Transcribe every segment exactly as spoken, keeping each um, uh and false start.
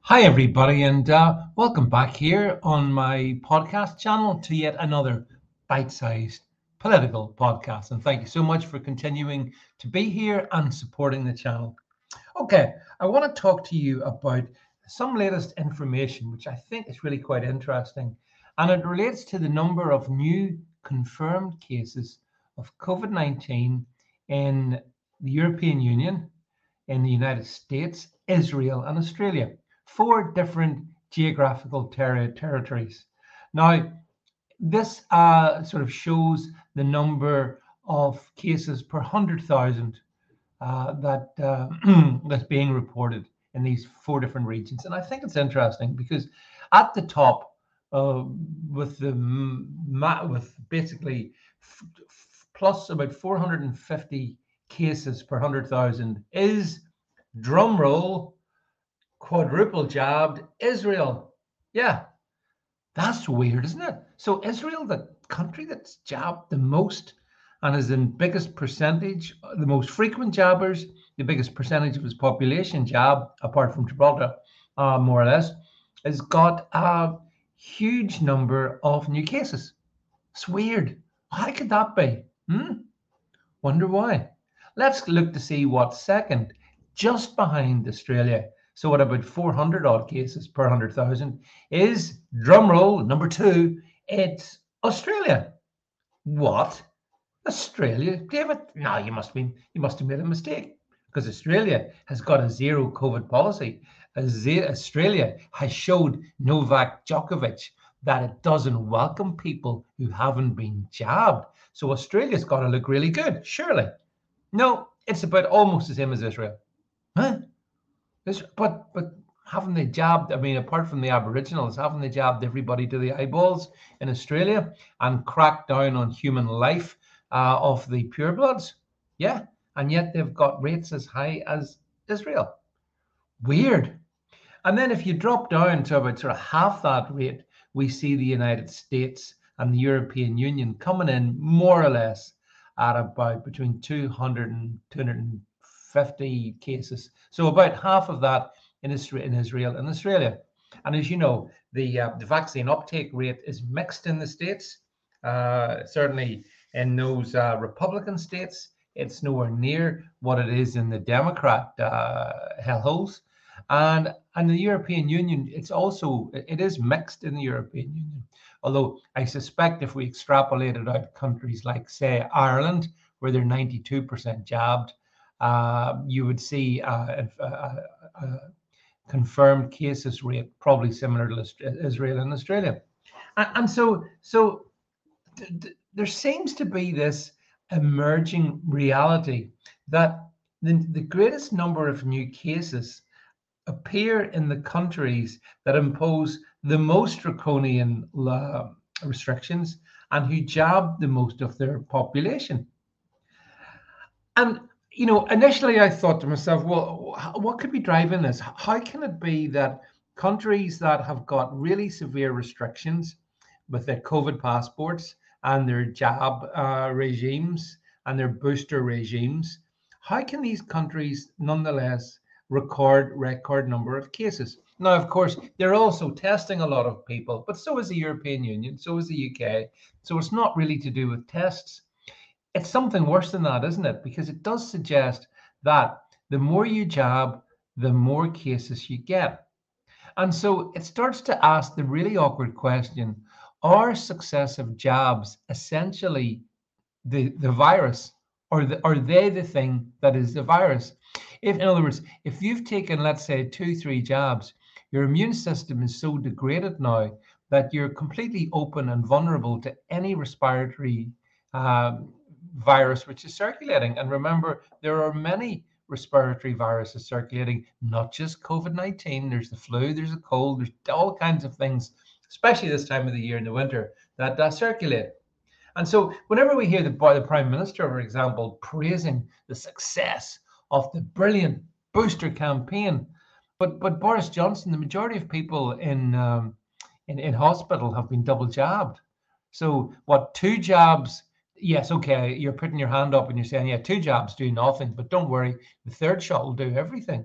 Hi, everybody, and uh, welcome back here on my podcast channel to yet another bite sized political podcast. And thank you so much for continuing to be here and supporting the channel. Okay, I want to talk to you about some latest information, which I think is really quite interesting. And it relates to the number of new confirmed cases of COVID nineteen in the European Union, in the United States, Israel, and Australia. Four different geographical ter- territories. Now, this uh, sort of shows the number of cases per one hundred thousand uh, that uh, that's being reported in these four different regions. And I think it's interesting because at the top, uh, with the ma- with basically f- f- plus about four hundred fifty cases per one hundred thousand is, drum roll, quadruple jabbed Israel. Yeah, that's weird, isn't it? So Israel, the country that's jabbed the most and is in biggest percentage, the most frequent jabbers, the biggest percentage of its population jab, apart from Gibraltar, uh, more or less, has got a huge number of new cases. It's weird. How could that be? Hmm? Wonder why. Let's look to see what's second, just behind Australia. So at about four hundred odd cases per one hundred thousand is, drumroll, number two, it's Australia. What? Australia? David? No, you must have been, you must have made a mistake because Australia has got a zero COVID policy. Australia has showed Novak Djokovic that it doesn't welcome people who haven't been jabbed. So Australia's got to look really good, surely. No, it's about almost the same as Israel. Huh? This, but but haven't they jabbed? I mean, apart from the Aboriginals, haven't they jabbed everybody to the eyeballs in Australia and cracked down on human life uh, of the purebloods? Yeah, and yet they've got rates as high as Israel. Weird. And then if you drop down to about sort of half that rate, we see the United States and the European Union coming in more or less at about between two hundred and two hundred fifty cases. So about half of that in Israel, in Israel and Australia. And as you know, the uh, the vaccine uptake rate is mixed in the states. Uh, certainly in those uh, Republican states, it's nowhere near what it is in the Democrat uh, hellholes. And and the European Union, it's also it is mixed in the European Union. Although I suspect if we extrapolated out countries like, say, Ireland, where they're ninety-two percent jabbed, uh, you would see uh, a, a, a confirmed cases rate probably similar to Israel and Australia. And, and so so th- th- there seems to be this emerging reality that the, the greatest number of new cases appear in the countries that impose the most draconian uh, restrictions and who jab the most of their population. And you know, initially I thought to myself, well, what could be driving this? How can it be that countries that have got really severe restrictions with their COVID passports and their jab uh, regimes and their booster regimes, how can these countries nonetheless record record number of cases? Now, of course, they're also testing a lot of people, but so is the European Union, so is the U K. So it's not really to do with tests. It's something worse than that, isn't it? Because it does suggest that the more you jab, the more cases you get. And so it starts to ask the really awkward question, are successive jabs essentially the, the virus, or the, are they the thing that is the virus? If, in other words, if you've taken, let's say, two, three jabs, your immune system is so degraded now that you're completely open and vulnerable to any respiratory um, virus which is circulating. And remember, there are many respiratory viruses circulating, not just COVID nineteen. There's the flu, there's a cold, there's all kinds of things, especially this time of the year in the winter, that, that circulate. And so, whenever we hear the, the Prime Minister, for example, praising the success of the brilliant booster campaign, but but Boris Johnson, the majority of people in um, in, in hospital have been double jabbed. So, what, two jabs? Yes, okay, you're putting your hand up and you're saying, yeah, two jabs do nothing, but don't worry, the third shot will do everything.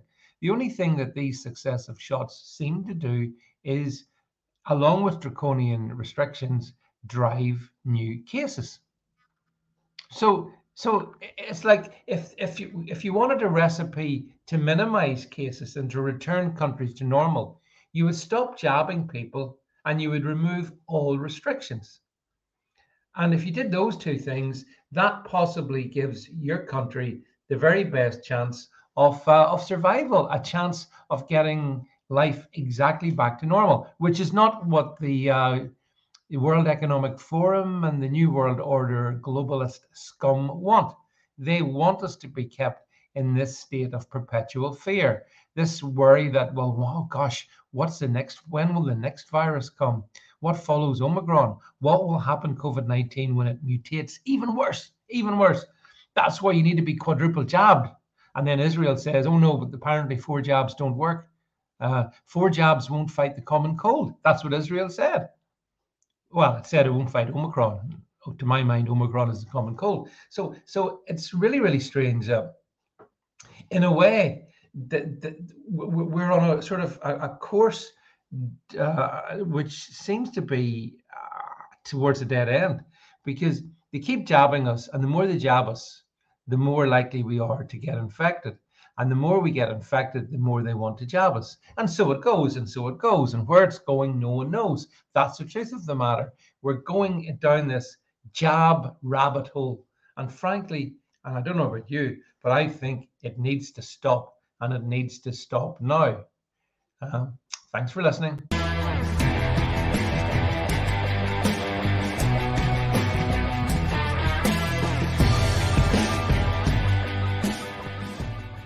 The only thing that these successive shots seem to do is, along with draconian restrictions, drive new cases. So, so it's like if if you if you wanted a recipe to minimize cases and to return countries to normal, you would stop jabbing people and you would remove all restrictions. And if you did those two things, that possibly gives your country the very best chance of uh, of survival, a chance of getting life exactly back to normal, which is not what the uh, the World Economic Forum and the New World Order globalist scum want. They want us to be kept in this state of perpetual fear, this worry that, well, oh gosh, what's the next, when will the next virus come? What follows Omicron? What will happen COVID nineteen when it mutates? Even worse, even worse. That's why you need to be quadruple jabbed. And then Israel says, oh no, but apparently four jabs don't work. Uh, four jabs won't fight the common cold. That's what Israel said. Well, it said it won't fight Omicron. To my mind, Omicron is the common cold. So, so it's really, really strange. Uh, in a way, that, that we're on a sort of a, a course uh, which seems to be uh, towards a dead end, because they keep jabbing us, and the more they jab us, the more likely we are to get infected. And the more we get infected, the more they want to jab us. And so it goes, and so it goes. And where it's going, no one knows. That's the truth of the matter. We're going down this jab rabbit hole. And frankly, and I don't know about you, but I think it needs to stop, and it needs to stop now. Um, thanks for listening.